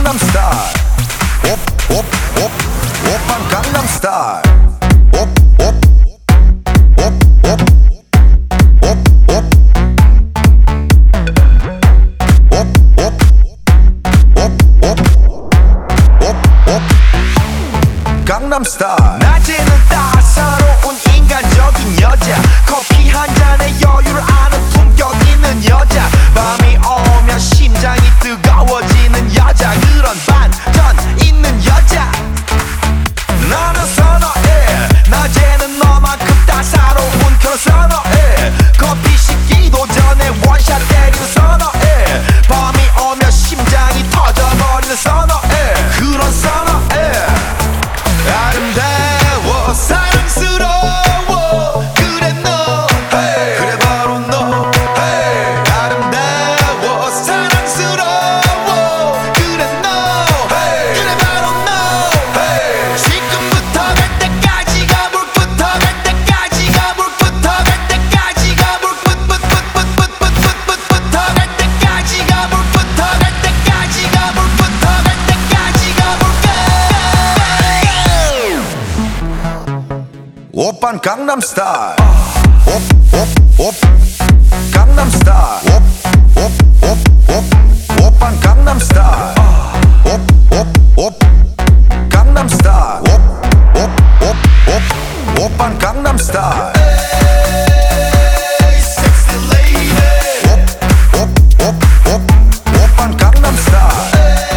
강남스타일 오빤 강남스타일 강남스타일 낮에는 따사로운 인간적인 여자 커피 한 잔에 여유를 아는 품격 있는 여자 밤이 오면 심장이 뜨거워지는 여자 그런 반전 있는 여자 나는 선호해 낮에는 너만큼 따사로운 그런 선호해 커피 식기도 전에 원샷 때리는 선호해 밤이 오면 심장이 터져버리는 선호해 그런 선호해 아름다워 사랑스러워 그래 너 hey. 그래 바로 너 hey. 아름다워 사랑스러워 그래 너 hey. 그래 바로 너 hey. 지금부터 갈 때까지가 불부터 갈 때까지가 불부터 갈 때까지가 불부터 갈 때까지가 불부터 갈 때까지가 불부터 갈 때까지가 불까 오빤 강남스타일 강남스타일 오빤 강남스타일 강남스타일 오빤 강남스타일 오빤 강남스타일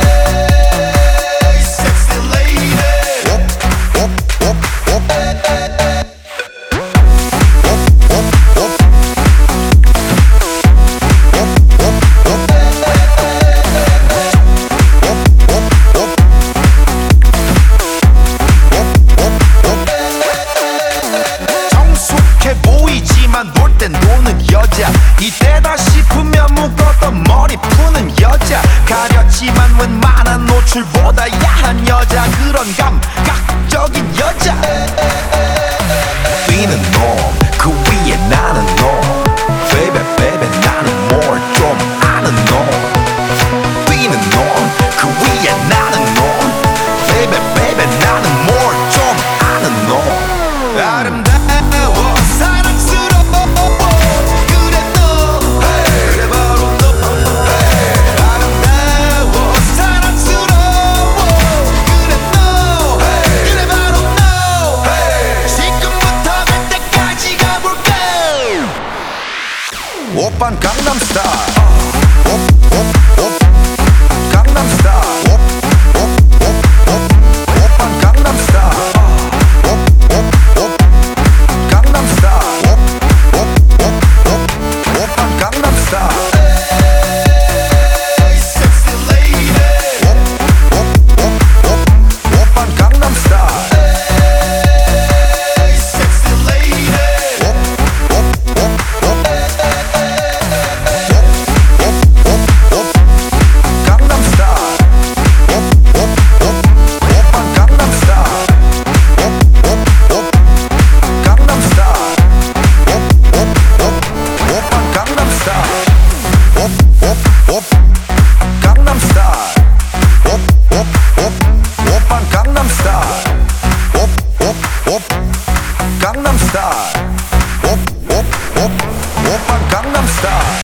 보이지만 놀 땐 노는 여자 이때다 싶으면 묶었던 머리 푸는 여자 가렸지만 웬만한 노출보다 야한 여자 그런 감각적인 여자 뛰는 놈 그 위에 나는 놈 Baby baby 나는 뭘 좀 아는 놈 뛰는 놈 그 위에 나는 놈 Baby baby 나는 뭘 좀 아는 놈 아름다워 사랑스러워 그래 너 hey. 그래 바로 너 hey. 아름다워 사랑스러워 그래 너 hey. 그래 바로 너 hey. 지금부터 갈 때까지 가볼까 오빤 강남스타일